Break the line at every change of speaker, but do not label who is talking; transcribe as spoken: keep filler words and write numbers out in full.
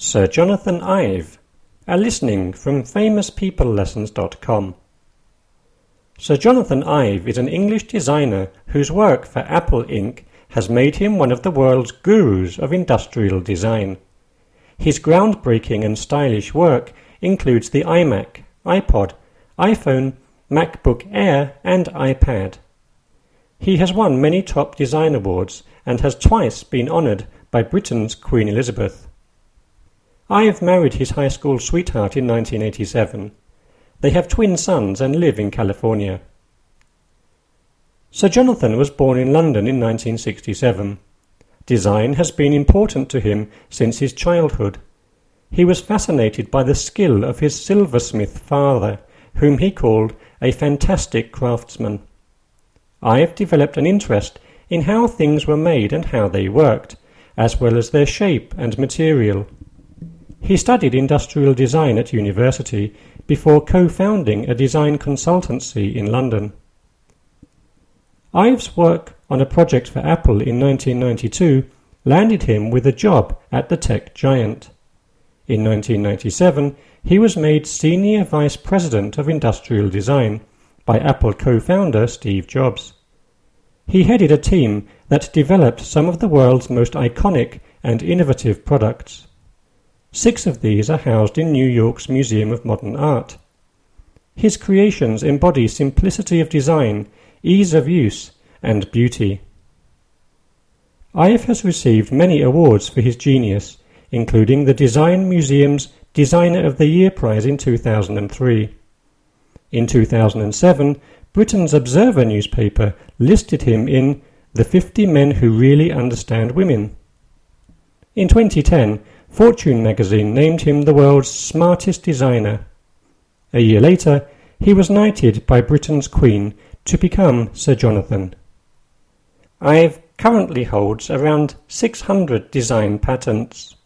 Sir Jonathan Ive, a listening from famous people lessons dot com. Sir Jonathan Ive is an English designer whose work for Apple Incorporated has made him one of the world's gurus of industrial design. His groundbreaking and stylish work includes the iMac, iPod, iPhone, MacBook Air and iPad. He has won many top design awards and has twice been honoured by Britain's Queen Elizabeth. Ive married his high school sweetheart in nineteen eighty-seven. They have twin sons and live in California. Sir Jonathan was born in London in nineteen sixty-seven. Design has been important to him since his childhood. He was fascinated by the skill of his silversmith father, whom he called a fantastic craftsman. Ive developed an interest in how things were made and how they worked, as well as their shape and material. He studied industrial design at university before co-founding a design consultancy in London. Ive's work on a project for Apple in nineteen ninety-two landed him with a job at the tech giant. In nineteen ninety-seven, he was made Senior Vice President of Industrial Design by Apple co-founder Steve Jobs. He headed a team that developed some of the world's most iconic and innovative products. Six of these are housed in New York's Museum of Modern Art. His creations embody simplicity of design, ease of use, and beauty. Ive has received many awards for his genius, including the Design Museum's Designer of the Year Prize in two thousand three. In two thousand seven, Britain's Observer newspaper listed him in The fifty Men Who Really Understand Women. In twenty ten, Fortune magazine named him the world's smartest designer. A year later, he was knighted by Britain's Queen to become Sir Jonathan. Ive currently holds around six hundred design patents.